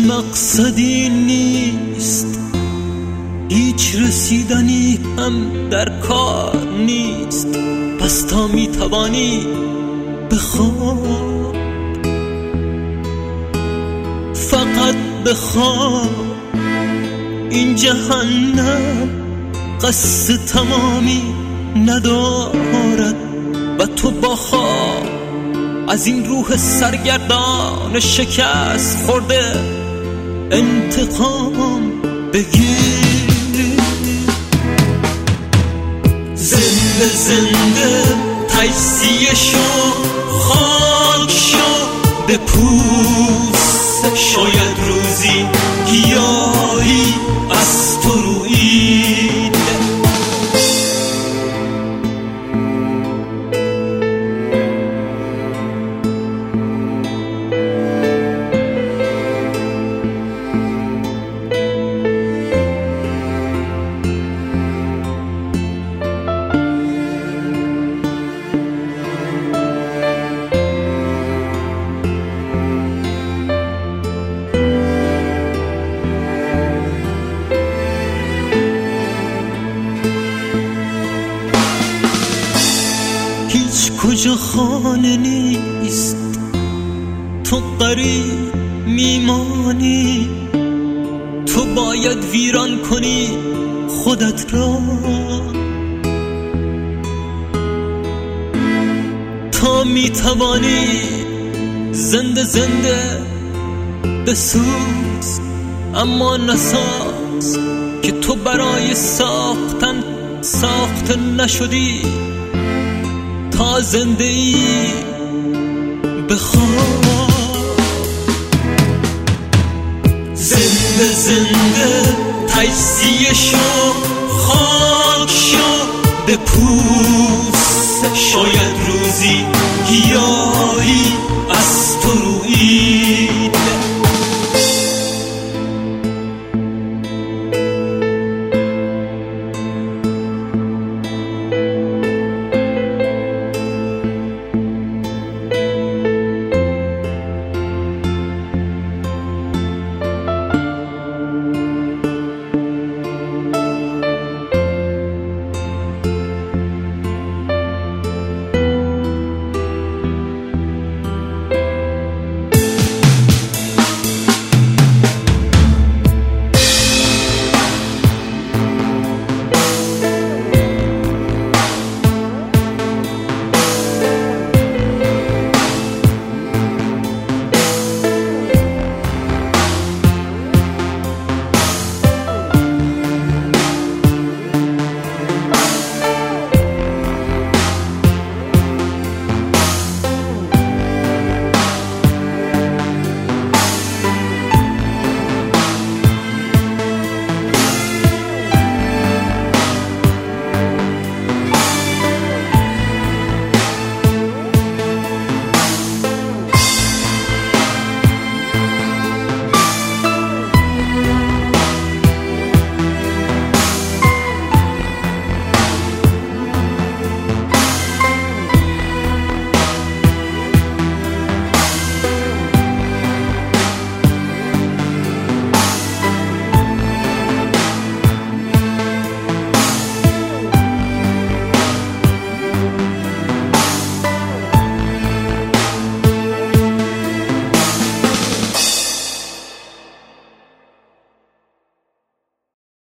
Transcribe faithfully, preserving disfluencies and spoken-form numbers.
مقصدی نیست، هیچ رسیدنی هم در کار نیست. پس تا می توانی بخواب، فقط بخواب. این جهنم قصد تمامی ندارد و تو با خواب از این روح سرگردان شکست خورده انتقام بگیر. زنده زنده تجزیه شو، خاک شو، به پوست. شاید روزی گیاهی از تو رویید. کجا خانه نیست، تو غریب میمانی. تو باید ویران کنی خودت را تا میتوانی زنده زنده بسوز. اما نساز که تو برای ساختن ساخته نشدی. تا زنده ای بخواب، زنده زنده تجزیه شو، خاک شو، به پول.